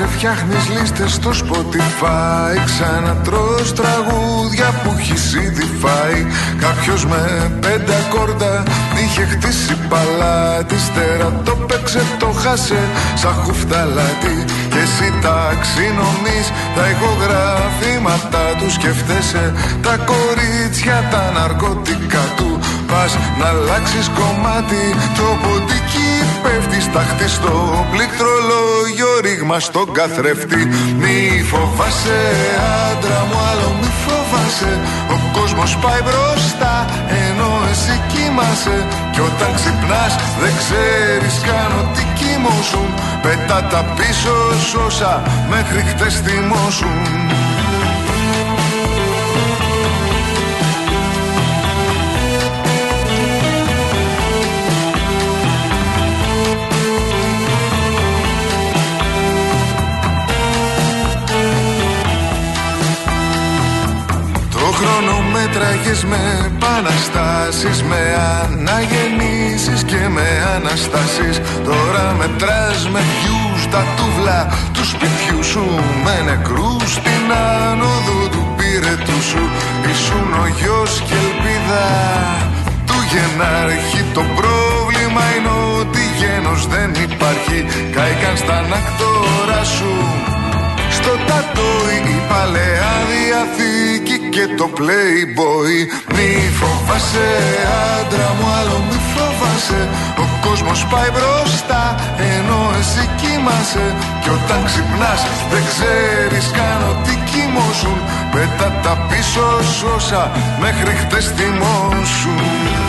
Απόψε φτιάχνεις λίστες στο Spotify. Ξανατρως τραγούδια που έχεις ήδη φάει. Κάποιος με 5 ακόρτα είχε χτίσει παλάτι. Στέρα το παίξε, το χάσε σαν χουφταλάτι. Και εσύ ταξινομείς τα ηχογραφήματα του. Σκεφτέσαι τα κορίτσια, τα ναρκωτικά του. Πας να αλλάξεις κομμάτι, το ποντίκι πέφτει στάχτη στο πληκτρολόγιο, ρήγμα στον καθρέφτη. Μη φοβάσαι άντρα μου, άλλο μη φοβάσαι. Ο κόσμος πάει μπροστά ενώ εσύ κοιμάσαι. Κι όταν ξυπνάς δεν ξέρεις καν ότι κοιμώσουν. Πετά τα πίσω όσα μέχρι χτες θυμώσουν. Χρονομέτραγες με επαναστάσεις, με αναγεννήσεις και με αναστάσεις. Τώρα μετράς με views τα τούβλα του σπιτιού σου. Με νεκρούς στην άνοδο του πυρετού σου. Ήσουν ο γιος και ελπίδα του γενάρχη. Το πρόβλημα είναι ότι γένος δεν υπάρχει. Κάηκαν στα ανακτόρα σου. Στο τατόι η παλαιά διαθήκη και το Playboy. Μη φοβάσαι άντρα μου, άλλο μη φοβάσαι. Ο κόσμος πάει μπροστά ενώ εσύ κοιμάσαι. Κι όταν ξυπνάς δεν ξέρεις καν ότι κοιμώσουν. Πέτα τα πίσω όσα μέχρι χτες θυμώσουν.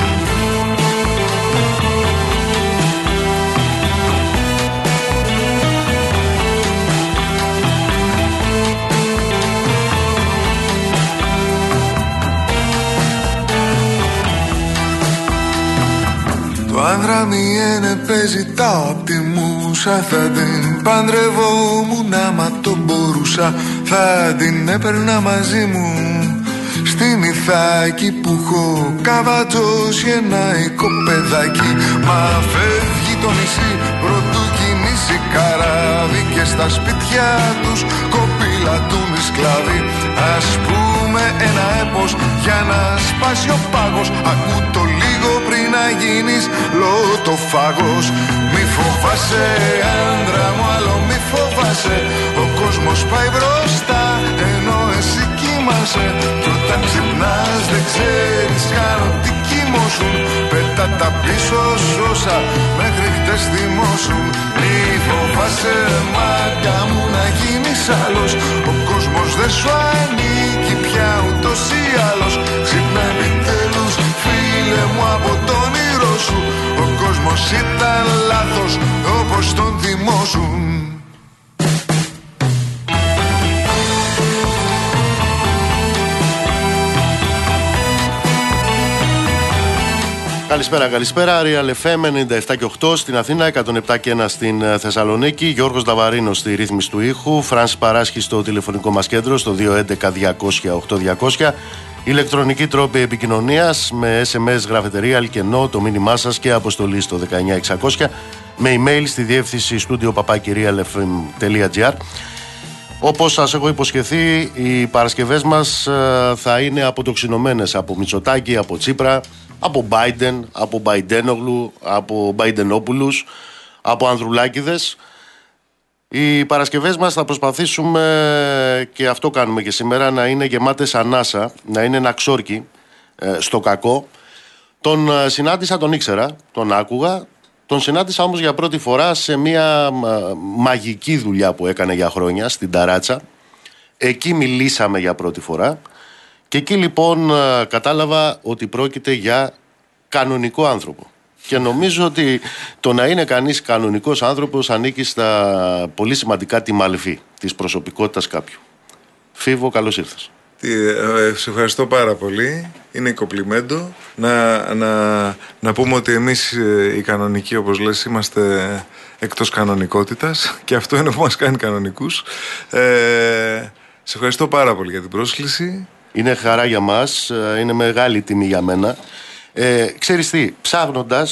Το άνδρα μη είναι παίζει τα απ' τη μουσα. Θα την παντρευόμουν άμα το μπορούσα. Θα την έπαιρνα μαζί μου στην Ιθάκη που έχω καβατζώσει ένα οικοπεδάκι. Μα φεύγει το νησί πρωτού κινήσει καράβι. Και στα σπίτια τους κοπηλατούν οι σκλάβοι. Ας πούμε ένα έπος για να σπάσει ο πάγος. Ακού το λίγο πριν να γίνεις λωτοφάγος. Μη φοβάσαι άντρα μου, άλλο μη φοβάσαι. Ο κόσμος πάει μπροστά ενώ εσύ κοιμάσαι. Κι όταν ξυπνάς δεν ξέρεις καν ότι κοιμώσουν. Πέτα τα πίσω όσα μέχρι χτες θυμώσουν. Μη φοβάσαι μάγκα μου να γίνεις άλλος. Ο κόσμος δεν σου ανήκει πια ούτως ή άλλως. Ξύπνα επιτέλους φίλε μου από το όνειρό σου. Ο κόσμος ήταν λάθος όπως τον θυμώσουν. Καλησπέρα, καλησπέρα. Real FM 97 και 8 στην Αθήνα, 107 και 1 στην Θεσσαλονίκη. Γιώργος Δαβαρίνος στη ρύθμιση του ήχου. Φρανς Παράσχη στο τηλεφωνικό μας κέντρο στο 211-200-8200. Ηλεκτρονική τρόπη επικοινωνίας με SMS, γραφετερία, αλκενό, το μήνυμά σας και αποστολή στο 19600. Με email στη διεύθυνση studio@realfm.gr. Όπως σας έχω υποσχεθεί, οι Παρασκευές μας θα είναι αποτοξινωμένες από Μητσοτάκη, από Τσίπρα, από Biden, από Μπαϊντένογλου, από Μπαϊντενόπουλους, από Ανδρουλάκηδες. Οι Παρασκευές μας θα προσπαθήσουμε, και αυτό κάνουμε και σήμερα, να είναι γεμάτες ανάσα, να είναι ένα ξόρκι στο κακό. Τον συνάντησα, τον ήξερα, τον άκουγα. Τον συνάντησα όμως για πρώτη φορά σε μια μαγική δουλειά που έκανε για χρόνια στην Ταράτσα. Εκεί μιλήσαμε για πρώτη φορά. Και εκεί λοιπόν κατάλαβα ότι πρόκειται για κανονικό άνθρωπο. Και νομίζω ότι το να είναι κανείς κανονικός άνθρωπος ανήκει στα πολύ σημαντικά τιμαλφή της προσωπικότητας κάποιου. Φίβο, καλώς ήρθες. Σε ευχαριστώ πάρα πολύ. Είναι κομπλιμέντο. Να πούμε ότι εμείς οι κανονικοί, όπως λες, είμαστε εκτός κανονικότητας. Και αυτό είναι που μας κάνει κανονικούς. Σε ευχαριστώ πάρα πολύ για την πρόσκληση. Είναι χαρά για μας, είναι μεγάλη τιμή για μένα. Ξέρεις τι, ψάχνοντας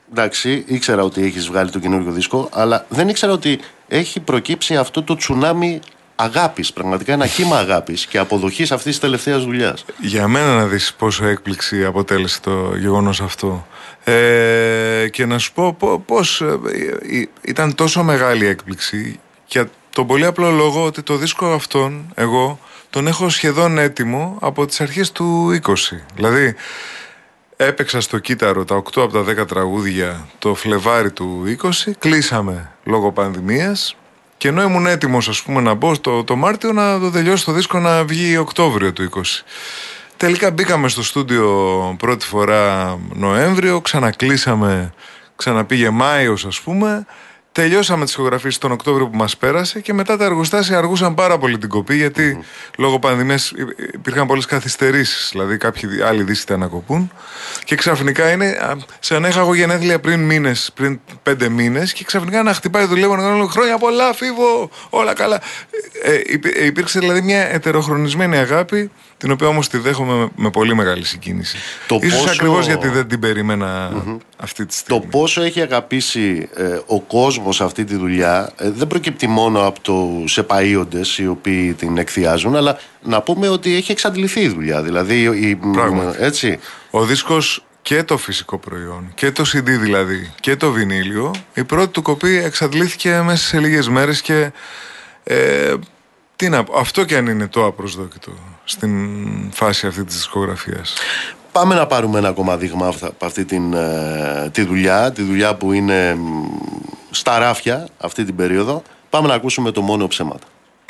εντάξει, ήξερα ότι έχεις βγάλει το καινούργιο δίσκο, αλλά δεν ήξερα ότι έχει προκύψει αυτό το τσουνάμι αγάπης, πραγματικά ένα κύμα αγάπης και αποδοχής αυτής της τελευταίας δουλειάς. Για μένα να δεις πόσο έκπληξη αποτέλεσε το γεγονός αυτό. Και να σου πω πώς ήταν τόσο μεγάλη έκπληξη, για τον πολύ απλό λόγο ότι το δίσκο αυτόν εγώ τον έχω σχεδόν έτοιμο από τις αρχές του 20. Δηλαδή έπαιξα στο κύτταρο τα 8 από τα 10 τραγούδια το Φλεβάρι του 20, κλείσαμε λόγω πανδημίας. Και ενώ ήμουν έτοιμος, ας πούμε, να μπω το Μάρτιο να το τελειώσει το δίσκο να βγει Οκτώβριο του 20. Τελικά μπήκαμε στο στούντιο πρώτη φορά Νοέμβριο, ξανακλείσαμε, ξαναπήγε Μάιος, ας πούμε. Τελειώσαμε τις ηχογραφίες τον Οκτώβριο που μας πέρασε και μετά τα εργοστάσια αργούσαν πάρα πολύ την κοπή, γιατί λόγω πανδημίας υπήρχαν πολλές καθυστερήσεις. Δηλαδή κάποιοι άλλοι δίσκοι ανακοπούν και ξαφνικά είναι σαν να είχα εγώ γενέθλια πριν 5 μήνες και ξαφνικά να χτυπάει δουλεύω χρόνια πολλά, Φίβο, όλα καλά. Υπήρξε δηλαδή μια ετεροχρονισμένη αγάπη, την οποία όμως τη δέχομαι με πολύ μεγάλη συγκίνηση. Ίσως ακριβώς γιατί δεν την περίμενα αυτή τη στιγμή. Το πόσο έχει αγαπήσει ο κόσμος αυτή τη δουλειά δεν προκύπτει μόνο από τους επαΐοντες οι οποίοι την εκθιάζουν, αλλά να πούμε ότι έχει εξαντληθεί η δουλειά. Δηλαδή, έτσι. Ο δίσκος και το φυσικό προϊόν και το CD δηλαδή και το βινίλιο, η πρώτη του κοπή εξαντλήθηκε μέσα σε λίγες μέρες και αυτό κι αν είναι το απροσδόκητο στην φάση αυτή της δισκογραφίας. Πάμε να πάρουμε ένα ακόμα δείγμα από αυτή τη δουλειά που είναι στα ράφια αυτή την περίοδο. Πάμε να ακούσουμε το Μόνο ψέματα.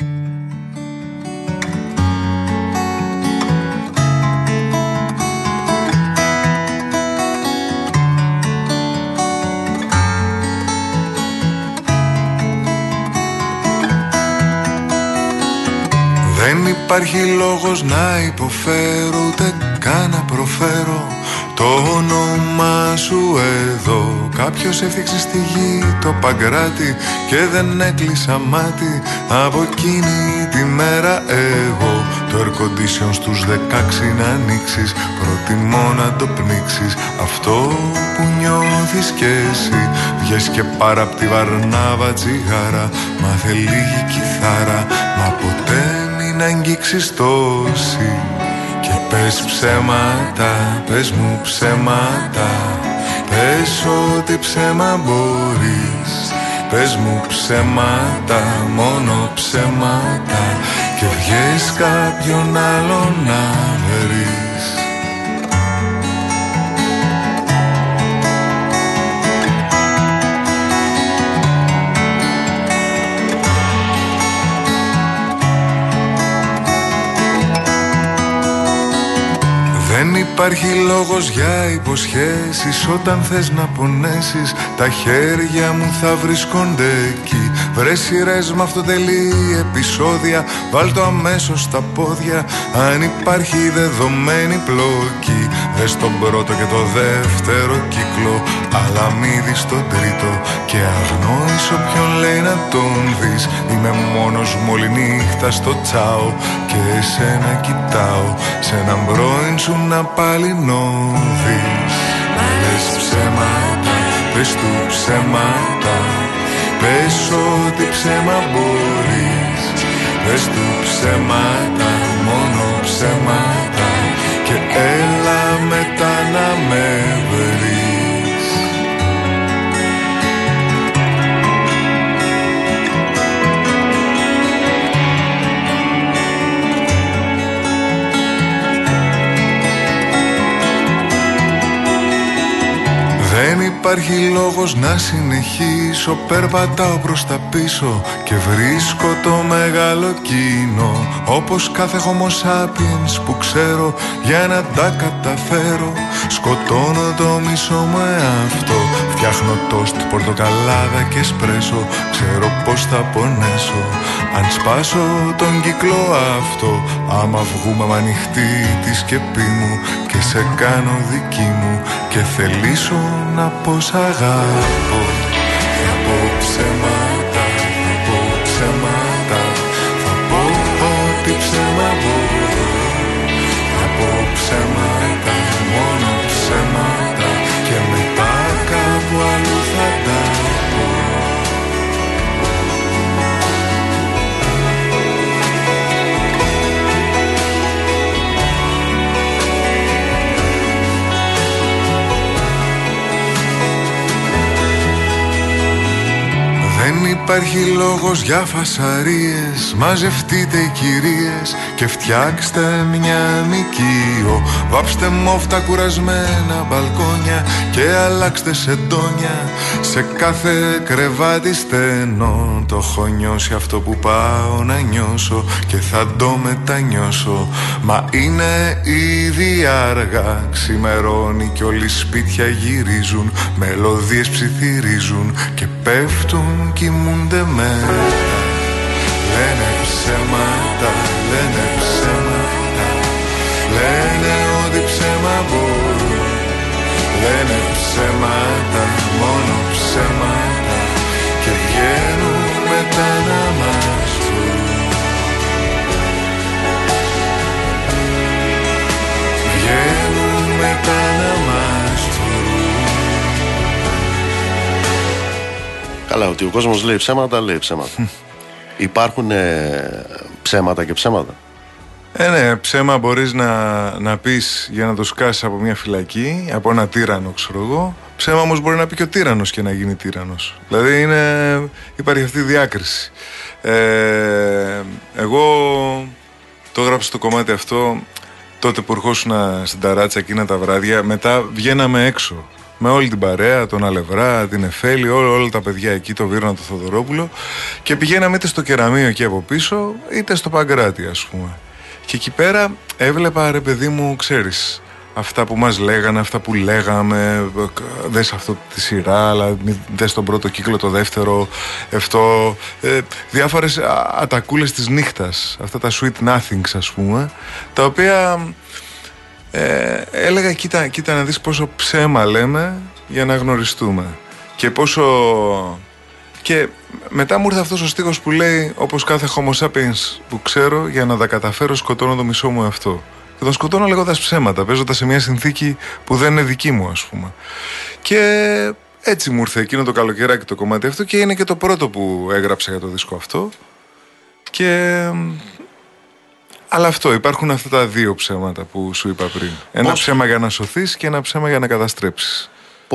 Δεν υπάρχει λόγος να υποφέρω, ούτε καν να προφέρω το όνομά σου εδώ. Κάποιος έφτιαξε στη γη το Παγκράτη και δεν έκλεισα μάτι από εκείνη τη μέρα εγώ. Το air condition στους 16 να ανοίξεις, προτιμώ να το πνίξεις αυτό που νιώθεις κι εσύ. Βγες και πάρα απ' τη Βαρνάβα τσιγάρα, μάθε λίγη κιθάρα, μα ποτέ να αγγίξεις τόση. Και πες ψέματα, πες μου ψέματα, πες ό,τι ψέμα μπορείς. Πες μου ψέματα, μόνο ψέματα, και βγες κάποιον άλλον να βρεις. Δεν υπάρχει λόγος για υποσχέσεις, όταν θες να πονέσεις τα χέρια μου θα βρίσκονται εκεί. Βρες σειρές με αυτοτελή επεισόδια, βάλ' το αμέσως στα πόδια αν υπάρχει δεδομένη πλοκή. Δες τον πρώτο και το δεύτερο κύκλο, αλλά μη δεις τον τρίτο και αγνόης όποιον λέει να τον δεις. Είμαι μόνος μου όλη νύχτα στο τσάο και εσένα κοιτάω, σε έναν πρώην σου να παλινώδεις. Μα λες ψέματα, πες του ψέματα, πες ό,τι ψέμα μπορείς. Πες του ψέματα, μόνο ψέματα, και έλα μετά να με βρεις. Δεν υπάρχει λόγος να συνεχίσω, περπατάω προς τα πίσω και βρίσκω το μεγάλο κοινό. Όπως κάθε homo sapiens που ξέρω, για να τα καταφέρω σκοτώνω το μισό μου εαυτό. Φτιάχνω τόστ, πορτοκαλάδα και εσπρέσο, ξέρω πως θα πονέσω αν σπάσω τον κύκλο αυτό. Άμα βγούμε μ' ανοιχτή τη σκεπή μου και σε κάνω δική μου και θελήσω να πω σ' αγαπώ. Θα πω ψέματα, θα πω ψέματα, θα πω ό,τι ψέμα μπορώ. Θα πω ψέματα, μόνο ψέματα, και μετά κάπου υπάρχει λόγος για φασαρίες, μαζευτείτε οι κυρίες και φτιάξτε μια νοικείο. Βάψτε μόφτα κουρασμένα μπαλκόνια και αλλάξτε σεντόνια σε κάθε κρεβάτι στενό. Το έχω νιώσει αυτό που πάω να νιώσω και θα το μετανιώσω. Μα είναι ήδη αργά, ξημερώνει κι όλοι σπίτια γυρίζουν, μελωδίες ψιθυρίζουν και πέφτουν, κοιμούνται μέρα. Λένε ψέματα, λένε ψέματα, λένε ότι ψέμα μπορούν. Λένε ψέματα, μόνο ψέματα και βγαίνουν μετά να μας βρουν. Βγαίνουν μετά να μας βρουν. Καλά, ότι ο κόσμος λέει ψέματα, λέει ψέματα. Υπάρχουν ψέματα και ψέματα. Ναι, ψέμα μπορείς να πεις για να το σκάσεις από μια φυλακή, από ένα τύρανο, ξέρω εγώ. Ψέμα όμως μπορεί να πει και ο τύρανος και να γίνει τύρανος. Δηλαδή υπάρχει αυτή η διάκριση. Εγώ το έγραψα το κομμάτι αυτό τότε που ερχόσουν στην ταράτσα εκείνα τα βράδια. Μετά βγαίναμε έξω με όλη την παρέα, τον Αλευρά, την Εφέλη, όλα τα παιδιά εκεί, το Βίρονα, το Θοδωρόπουλο, και πηγαίναμε είτε στο Κεραμείο εκεί από πίσω, είτε στο Παγκράτη, ας πούμε. Και εκεί πέρα έβλεπα, ρε παιδί μου, ξέρεις, αυτά που μας λέγανε, αυτά που λέγαμε, δες αυτό τη σειρά, αλλά δες τον πρώτο κύκλο, το δεύτερο, αυτό, διάφορες ατακούλες της νύχτας, αυτά τα sweet nothings, ας πούμε, τα οποία έλεγα, κοίτα να δεις πόσο ψέμα λέμε για να γνωριστούμε και πόσο... Και μετά μου ήρθε αυτός ο στίχος που λέει, όπως κάθε homo sapiens που ξέρω, για να τα καταφέρω σκοτώνω το μισό μου εαυτό. Και τον σκοτώνω λέγοντας ψέματα, παίζοντας σε μια συνθήκη που δεν είναι δική μου, ας πούμε. Και έτσι μου ήρθε εκείνο το καλοκαιράκι το κομμάτι αυτό, και είναι και το πρώτο που έγραψα για το δίσκο αυτό. Αλλά αυτό, υπάρχουν αυτά τα δύο ψέματα που σου είπα πριν. Ένα ψέμα για να σωθείς και ένα ψέμα για να καταστρέψεις.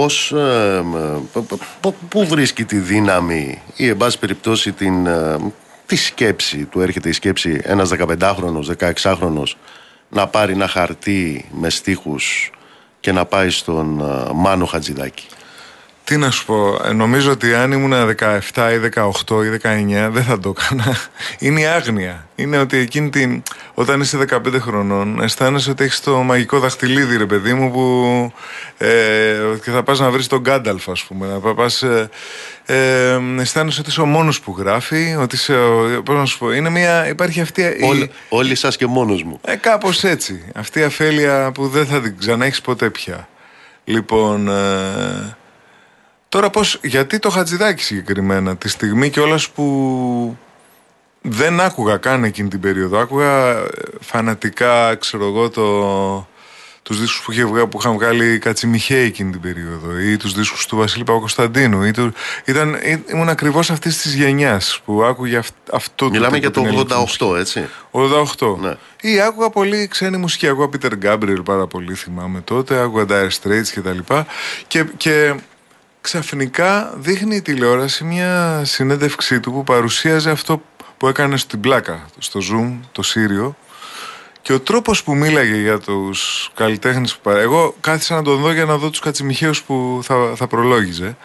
Πού βρίσκει τη δύναμη ή εν πάση περιπτώσει τη σκέψη του, έρχεται η σκέψη ένας 15χρονος, 16χρονος να πάρει ένα χαρτί με στίχους και να πάει στον Μάνο Χατζηδάκη? Τι να σου πω, νομίζω ότι αν ήμουν 17 ή 18 ή 19 δεν θα το έκανα. Είναι η άγνοια. Είναι ότι όταν είσαι 15 χρονών αισθάνεσαι ότι έχεις το μαγικό δαχτυλίδι, ρε παιδί μου, που και θα πας να βρεις τον Γκάνταλφ, ας πούμε. Να πας, αισθάνεσαι ότι είσαι ο μόνος που γράφει, ότι είσαι, πώς να σου πω, υπάρχει αυτή... Όλοι σας και μόνος μου. Κάπως έτσι. Αυτή η αφέλεια που δεν θα την ξαναέχεις ποτέ πια. Λοιπόν... Τώρα γιατί το Χατζηδάκι συγκεκριμένα, τη στιγμή κιόλας που δεν άκουγα καν εκείνη την περίοδο, άκουγα φανατικά, ξέρω εγώ, τους δίσκους που είχαν βγάλει Κατσιμιχαίη εκείνη την περίοδο, ή τους δίσκους του Βασίλη Παπακοσταντίνου, ήμουν ακριβώς αυτής της γενιάς που άκουγε αυτό. Μιλάμε για το 88, έτσι. 88. Ναι. Ή άκουγα πολύ ξένη μουσική, άκουγα Peter Gabriel πάρα πολύ, θυμάμαι τότε, άκουγα Dire Straits κτλ. Και ξαφνικά δείχνει η τηλεόραση μια συνέντευξή του που παρουσίαζε αυτό που έκανε στην πλάκα, στο Zoom, το Σύριο, και ο τρόπος που μίλαγε για τους καλλιτέχνες που εγώ κάθισα να τον δω για να δω τους Κατσιμιχαίους που θα προλόγιζε.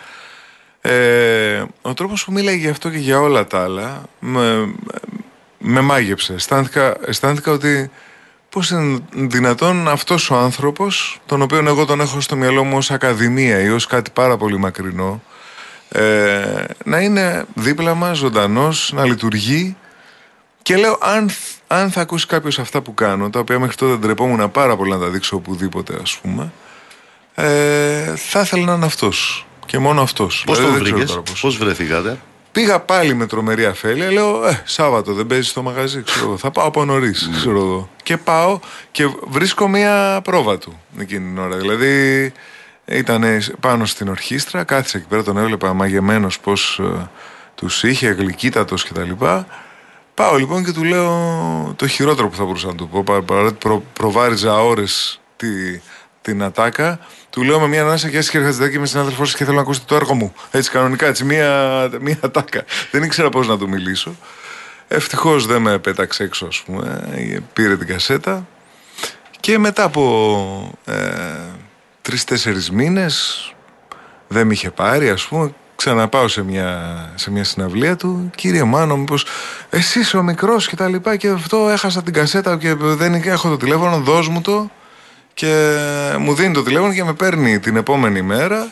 Ο τρόπος που μίλαγε για αυτό και για όλα τα άλλα με μάγεψε. Αισθάνθηκα ότι πώς είναι δυνατόν αυτός ο άνθρωπος, τον οποίο εγώ τον έχω στο μυαλό μου ως ακαδημία ή ως κάτι πάρα πολύ μακρινό, να είναι δίπλα μας, ζωντανός, να λειτουργεί. Και λέω, αν θα ακούσει κάποιος αυτά που κάνω, τα οποία μέχρι τότε ντρεπόμουν πάρα πολύ να τα δείξω οπουδήποτε, ας πούμε, θα ήθελα να είναι αυτός. Και μόνο αυτός. Πώς τον βρήκες, πώς βρεθήκατε? Πήγα πάλι με τρομερή αφέλεια, λέω Σάββατο δεν παίζει στο μαγαζί, ξέρω, θα πάω από νωρίς, ξέρω εγώ. Και πάω και βρίσκω μια πρόβα του εκείνη την ώρα. Δηλαδή ήταν πάνω στην ορχήστρα, κάθισε εκεί πέρα, τον έβλεπα μαγεμένος πως τους είχε, γλυκύτατος κτλ. Πάω λοιπόν και του λέω το χειρότερο που θα μπορούσα να του πω, παρότι προβάριζα ώρες στην ατάκα, του λέω με μια ανάσα: γεια σας κύριε Χατζηδάκη, είμαι συνάδελφός σας και θέλω να ακούσετε το έργο μου. Έτσι, κανονικά, έτσι, μια ατάκα. Δεν ήξερα πώς να του μιλήσω. Ευτυχώς δεν με πέταξε έξω, ας πούμε. Πήρε την κασέτα και μετά από 3-4 μήνες δεν με είχε πάρει, ας πούμε. Ξαναπάω σε μια συναυλία του. Κύριε Μάνο, μήπως εσύ είσαι ο μικρός και τα λοιπά, και αυτό έχασα την κασέτα και δεν έχω το τηλέφωνο, δώσ' μου το. Και μου δίνει το τηλέφωνο και με παίρνει την επόμενη μέρα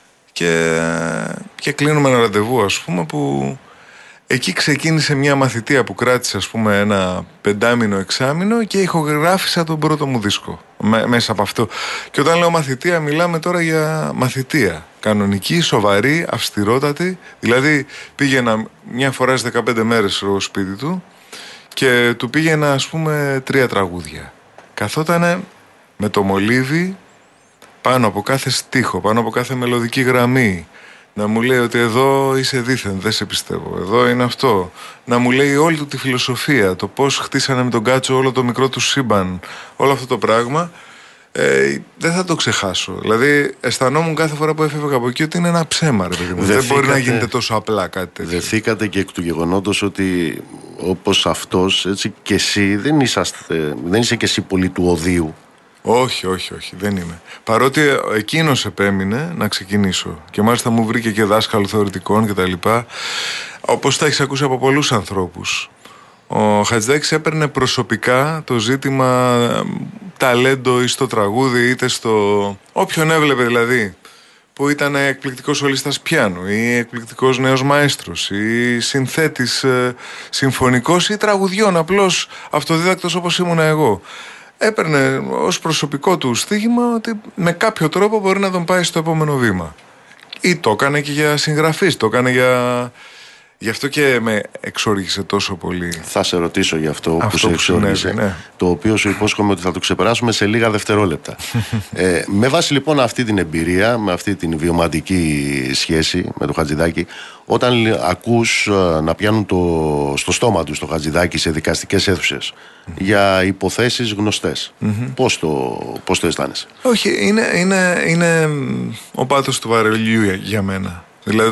και κλείνουμε ένα ραντεβού, ας πούμε, που εκεί ξεκίνησε μια μαθητεία που κράτησε, ας πούμε, ένα 5μήνο-6μήνο και ηχογράφησα τον πρώτο μου δίσκο μέσα από αυτό. Και όταν λέω μαθητεία, μιλάμε τώρα για μαθητεία κανονική, σοβαρή, αυστηρότατη. Δηλαδή πήγαινα μια φορά στις 15 μέρες στο σπίτι του και του πήγαινα, ας πούμε, 3 τραγούδια. Καθότανε με το μολύβι πάνω από κάθε στίχο, πάνω από κάθε μελωδική γραμμή, να μου λέει ότι εδώ είσαι δίθεν, δεν σε πιστεύω, εδώ είναι αυτό. Να μου λέει όλη του τη φιλοσοφία, το πώς χτίσανε με τον Κάτσο όλο το μικρό του σύμπαν, όλο αυτό το πράγμα. Δεν θα το ξεχάσω. Δηλαδή, αισθανόμουν κάθε φορά που έφευγα από εκεί ότι είναι ένα ψέμα, ρε παιδί μου. Δεν μπορεί να γίνεται τόσο απλά κάτι τέτοιο. Δεθήκατε και εκ του γεγονότος ότι όπως αυτός, έτσι και εσύ δεν είσαι και εσύ πολύ του οδείου. Όχι, δεν είμαι. Παρότι εκείνος επέμεινε να ξεκινήσω και μάλιστα μου βρήκε και δάσκαλο θεωρητικών κτλ. Όπως τα έχεις ακούσει από πολλούς ανθρώπους. Ο Χατζηδάκης έπαιρνε προσωπικά το ζήτημα ταλέντο ή στο τραγούδι είτε στο... όποιον έβλεπε δηλαδή που ήταν εκπληκτικός σολίστας πιάνου ή εκπληκτικός νέος μαέστρος ή συνθέτης συμφωνικός ή τραγουδιών, απλώς αυτοδίδακτος όπως ήμουνα εγώ. Έπαιρνε ως προσωπικό του στοίχημα ότι με κάποιο τρόπο μπορεί να τον πάει στο επόμενο βήμα. Ή το έκανε και για συγγραφής, το έκανε για... Γι' αυτό και με εξόργησε τόσο πολύ. Θα σε ρωτήσω για αυτό που σε εξόργησε, ναι. Το οποίο σου υπόσχομαι ότι θα το ξεπεράσουμε σε λίγα δευτερόλεπτα. Με βάση λοιπόν αυτή την εμπειρία, με αυτή την βιωματική σχέση με το Χατζηδάκη, όταν ακούς να πιάνουν στο στόμα του το Χατζηδάκη σε δικαστικές αίθουσες για υποθέσεις γνωστές, πώς το αισθάνεσαι? Όχι, είναι ο πάτος του βαρελιού για μένα. Δηλαδή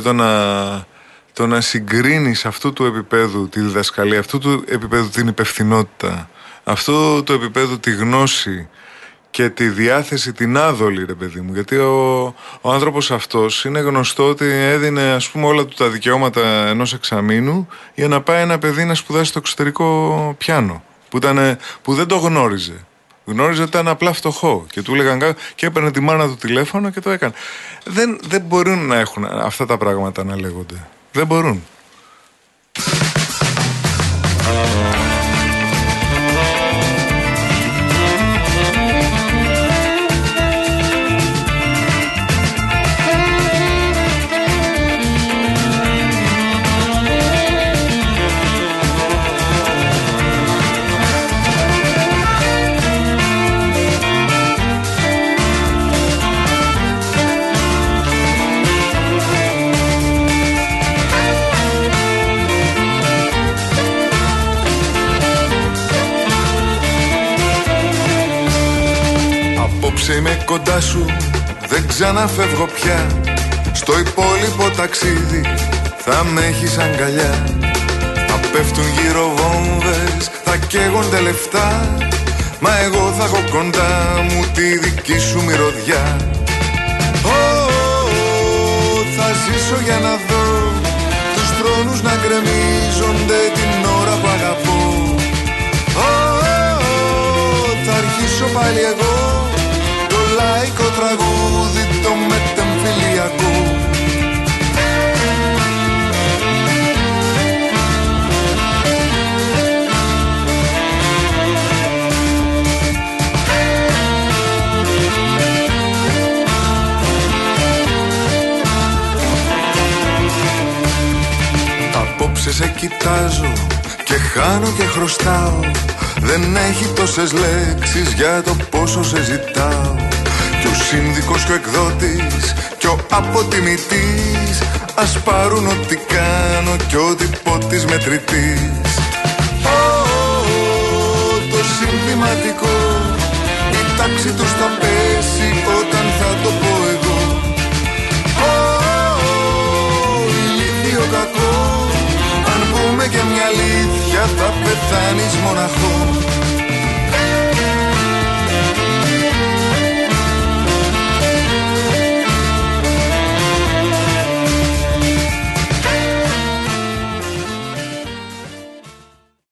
το να συγκρίνεις αυτού του επίπεδου τη διδασκαλία, αυτού του επίπεδου την υπευθυνότητα, αυτού του επίπεδου τη γνώση και τη διάθεση την άδολη, ρε παιδί μου. Γιατί ο άνθρωπος αυτός είναι γνωστό ότι έδινε, ας πούμε, όλα του τα δικαιώματα ενός εξαμήνου για να πάει ένα παιδί να σπουδάσει στο εξωτερικό πιάνο, που δεν το γνώριζε. Γνώριζε ότι ήταν απλά φτωχό και του έλεγαν και έπαιρνε τη μάνα του τηλέφωνο και το έκανε. Δεν μπορούν να έχουν αυτά τα πράγματα να λέγονται. Δεν μπορούν. Είμαι κοντά σου, δεν ξαναφεύγω πια. Στο υπόλοιπο ταξίδι θα με έχεις αγκαλιά. Θα πέφτουν γύρω βόμβες, θα καίγονται λεφτά, μα εγώ θα έχω κοντά μου τη δική σου μυρωδιά. Θα ζήσω για να δω τους θρόνους να γκρεμίζονται την ώρα που αγαπώ. Θα αρχίσω πάλι εγώ λαϊκό τραγούδι, το μετεμφυλιακό. Απόψε σε κοιτάζω και χάνω και χρωστάω. Δεν έχει τόσες λέξεις για το πόσο σε ζητάω. Κι ο σύνδικος και ο εκδότης κι ο αποτιμητής ας πάρουν ό,τι κάνω κι ό,τι πω της μετρητής. Το συνθηματικό ή τα τάξη τους θα πέσει όταν θα το πω εγώ. Ηλίθιο κακό, αν πούμε και μια αλήθεια θα πεθάνεις μοναχό.